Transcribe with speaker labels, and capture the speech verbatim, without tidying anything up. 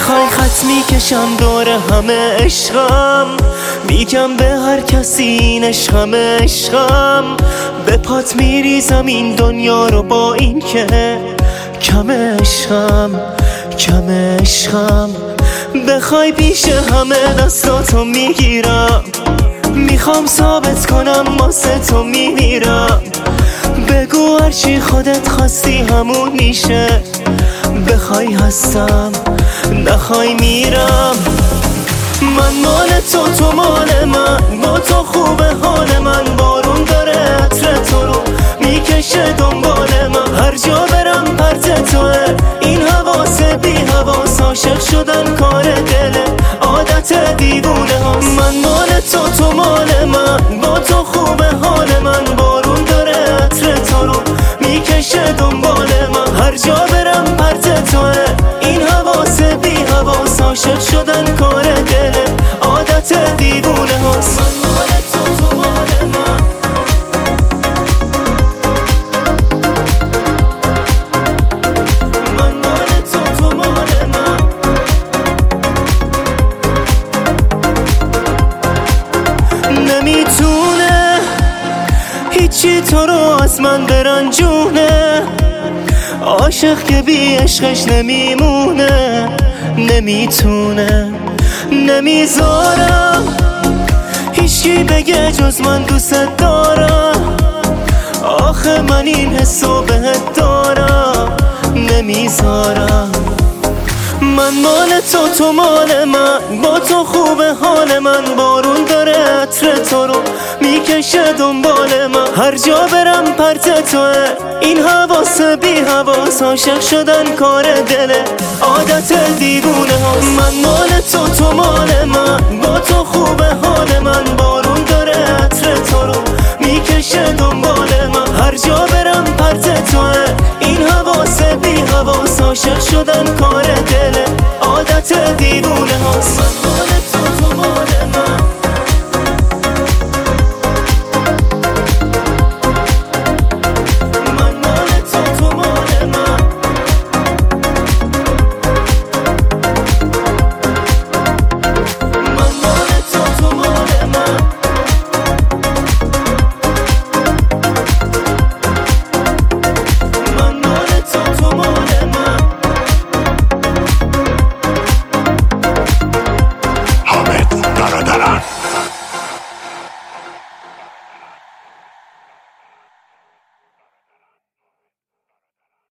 Speaker 1: میخوای خط میکشم دور همه عشقم، میگم به هر کسی این عشقم عشقم. به پات میریزم این دنیا رو با این که کم عشقم کم عشقم. بخوای پیش همه دستاتو میگیرم، میخوام ثابت کنم واسه تو میمیرم. بگو هرچی خودت خواستی همون میشه، بخوای هستم نخوای میرم. من مال تو تو مال من، با تو خوبه حال من. بارون داره عطر تو رو میکشه دنبال من، هر جا برم پرت توه. این حواس بی حواس، عاشق شدن کار دله، عادت دیوونه هاست. من مال تو تو مال من، با تو خوبه حال من. بارون داره عطر تو رو میکشه دنبال من، هر جا برم پرت توه. این حواس بی حواس، عاشق شدن کار دله، عادت دیوونه هاست. من مال تو تو مال من. من مال تو تو مال من. نمیتونه هیچی تو رو از من برنجونه، عاشق که بی عشقش نمیمونه. نمیتونه نمیذارم هیچکی بگه جز من دوست دارم. آخه من این حسو بهت دارم، نمیذارم. من مال تو تو مال من، با تو خوبه حال من. بارون داره عطر تو رو میکشه دنبال من، هر جا برم پرت توه. این حواس بی حواس، عاشق شدن کار دله، عادت دیوونه هاست. من مال تو تو مال من، با تو خوبه حال من. بارون داره عطر تو رو میکشه دنبال من، هر جا برم پرت توه. این حواس بی حواس، عاشق شدن کار دله، عادت دیوونه هاست.